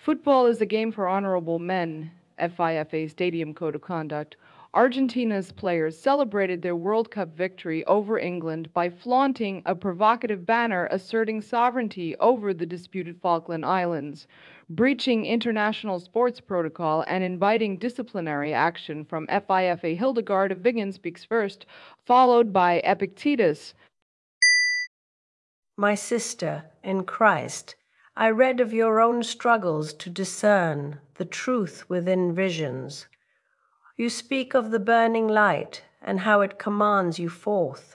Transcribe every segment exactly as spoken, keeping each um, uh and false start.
Football is a game for honorable men, FIFA Stadium Code of Conduct. Argentina's players celebrated their World Cup victory over England by flaunting a provocative banner asserting sovereignty over the disputed Falkland Islands, breaching international sports protocol and inviting disciplinary action from FIFA Hildegard of Bingen speaks first, followed by Epictetus. My sister, in Christ, I read of your own struggles to discern the truth within visions. You speak of the burning light and how it commands you forth.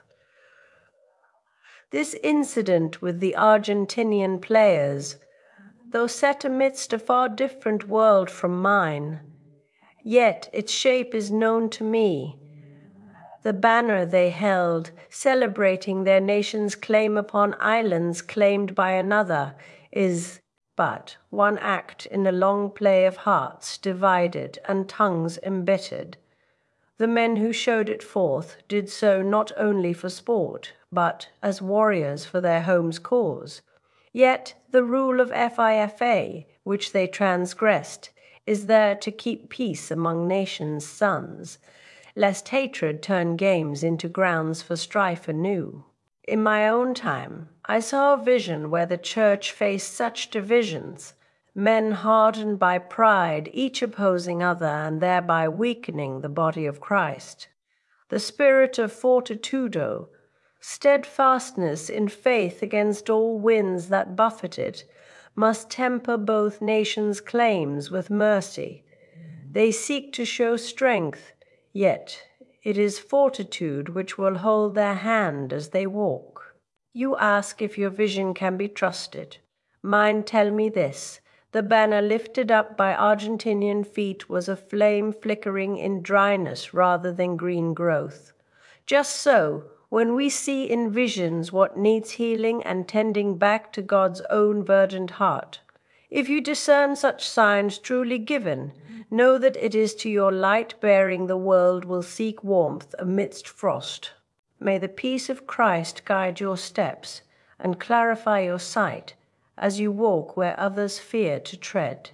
This incident with the Argentinian players, though set amidst a far different world from mine, yet its shape is known to me. The banner they held, celebrating their nation's claim upon islands claimed by another, is but one act in a long play of hearts divided and tongues embittered. The men who showed it forth did so not only for sport, but as warriors for their home's cause. Yet the rule of FIFA, which they transgressed, is there to keep peace among nations' sons, lest hatred turn games into grounds for strife anew. In my own time, I saw a vision where the church faced such divisions, men hardened by pride, each opposing other, and thereby weakening the body of Christ. The spirit of fortitudo, steadfastness in faith against all winds that buffet it, must temper both nations' claims with mercy. They seek to show strength, yet it is fortitude which will hold their hand as they walk. You ask if your vision can be trusted. Mine tell me this: the banner lifted up by Argentinian feet was a flame flickering in dryness rather than green growth. Just so, when we see in visions what needs healing and tending back to God's own verdant heart, if you discern such signs truly given, know that it is to your light-bearing the world will seek warmth amidst frost. May the peace of Christ guide your steps and clarify your sight as you walk where others fear to tread.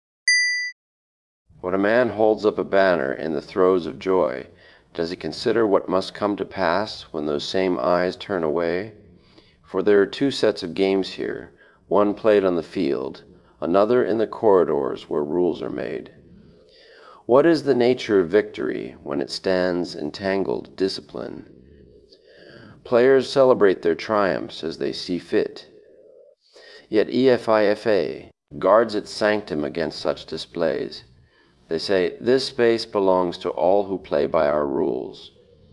When a man holds up a banner in the throes of joy, does he consider what must come to pass when those same eyes turn away? For there are two sets of games here, one played on the field, another in the corridors where rules are made. What is the nature of victory when it stands entangled discipline? Players celebrate their triumphs as they see fit. Yet FIFA guards its sanctum against such displays. They say, this space belongs to all who play by our rules.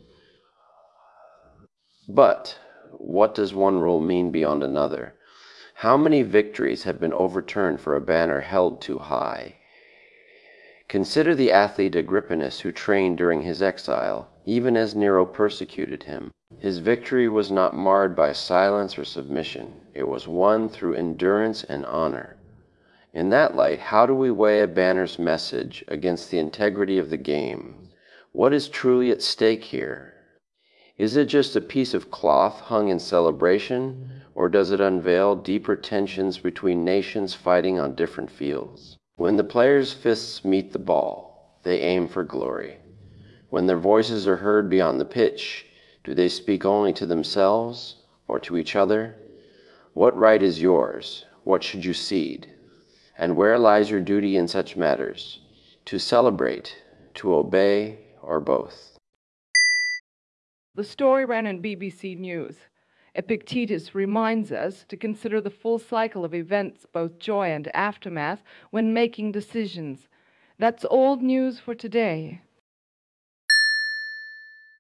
But what does one rule mean beyond another? How many victories have been overturned for a banner held too high? Consider the athlete Agrippinus who trained during his exile, even as Nero persecuted him. His victory was not marred by silence or submission. It was won through endurance and honor. In that light, how do we weigh a banner's message against the integrity of the game? What is truly at stake here? Is it just a piece of cloth hung in celebration, or does it unveil deeper tensions between nations fighting on different fields? When the players' fists meet the ball, they aim for glory. When their voices are heard beyond the pitch, do they speak only to themselves or to each other? What right is yours? What should you cede? And where lies your duty in such matters? To celebrate, to obey, or both? The story ran on B B C News. Epictetus reminds us to consider the full cycle of events, both joy and aftermath, when making decisions. That's old news for today.